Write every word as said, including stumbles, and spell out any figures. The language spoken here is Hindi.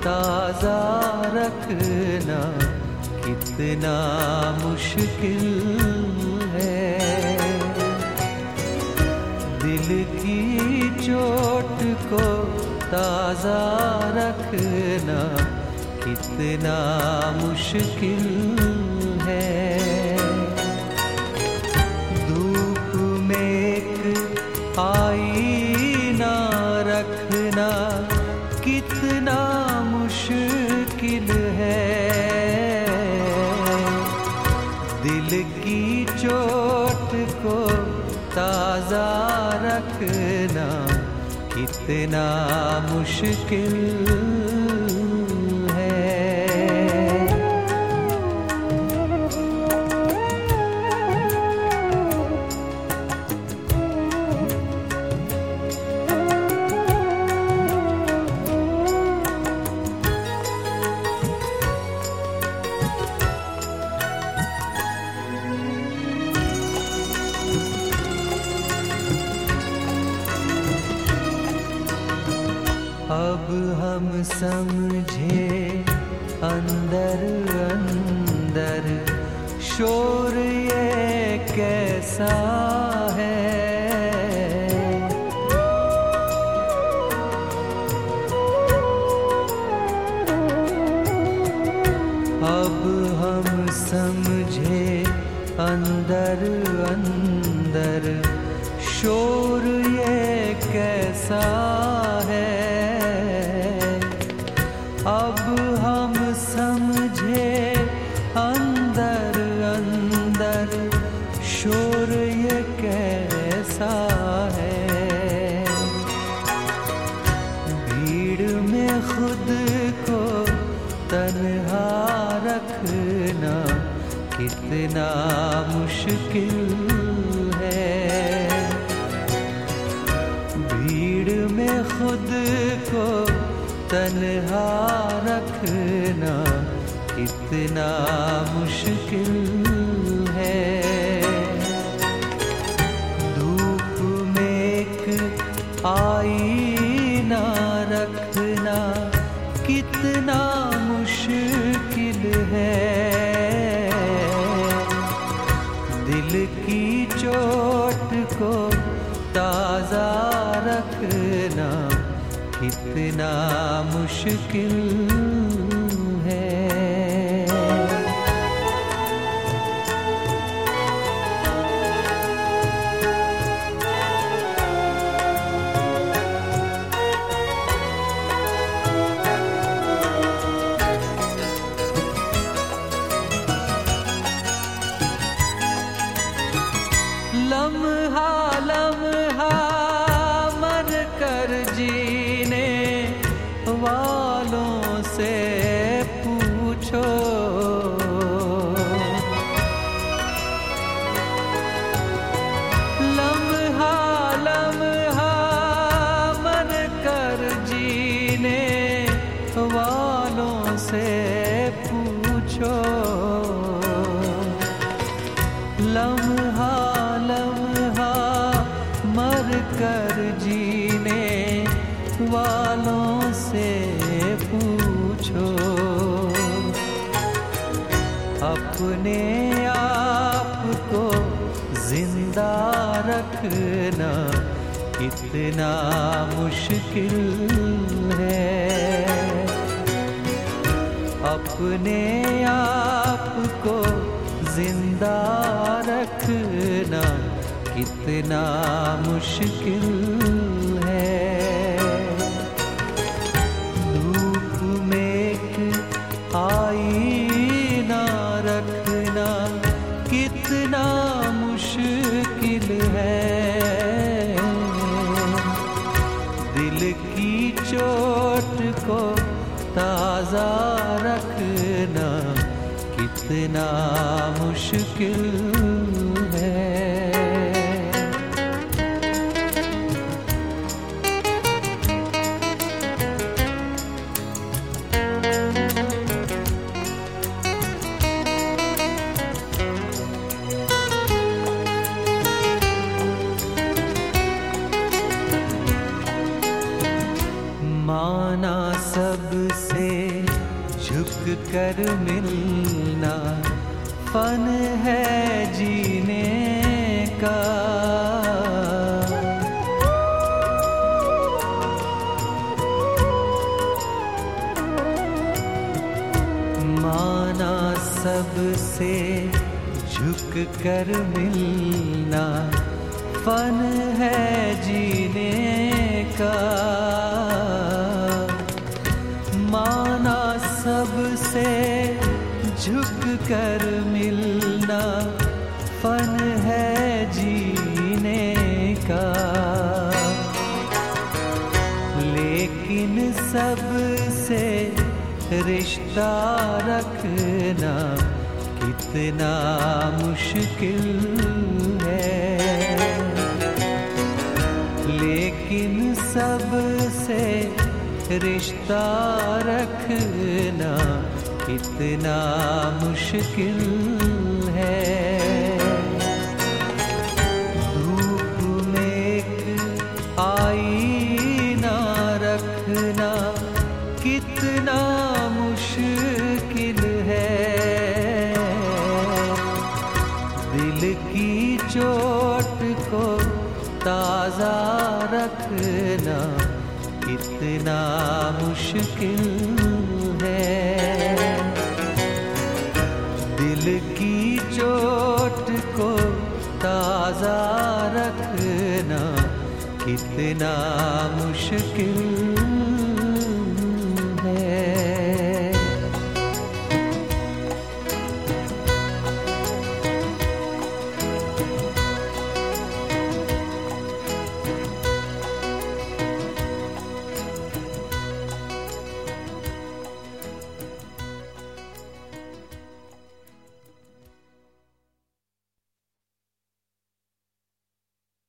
ताजा रखना कितना मुश्किल है। दिल की चोट को ताजा रखना कितना मुश्किल है। धूप में एक आईना रखना कितना मुश्किल है। दिल की चोट को ताजा रखना कितना मुश्किल है। अब हम समझे अंदर अंदर शोर ये कैसा है। अब हम समझे अंदर अंदर शोर ये कैसा है। अब हम समझे अंदर अंदर शोर ये कैसा है। भीड़ में खुद को तन्हा रखना कितना मुश्किल है। भीड़ में खुद को तन्हा रखना कितना मुश्किल है। धूप में एक आईना रखना कितना मुश्किल है। दिल की चोट को ताजा रखना कितना मुश्किल है। लम्हा लम्हा मर कर जीने वालों से पूछो। लम्हा लम्हा मर कर जीने वालों से पूछो। लम्हा लम्हा मर कर जीने वालों से पूछो। अपने आप को जिंदा रखना कितना मुश्किल है। अपने आप को जिंदा रखना कितना मुश्किल है। धूप में एक आईना रखना कितना मुश्किल है। दिल की चोट को ताजा रखना कितना मुश्किल है। माना सब सबसे झुक कर मिलना फन है जीने का। माना सबसे झुक कर मिलना फन है जीने का। माना सबसे झुक कर मिलना फन है जीने का। लेकिन सबसे रिश्ता रखना कितना मुश्किल है। लेकिन सबसे रिश्ता रखना कितना मुश्किल है। धूप में एक आईना रखना कितना मुश्किल है। दिल की चोट को ताज़ा रखना कितना मुश्किल है। दिल की चोट को ताज़ा रखना कितना मुश्किल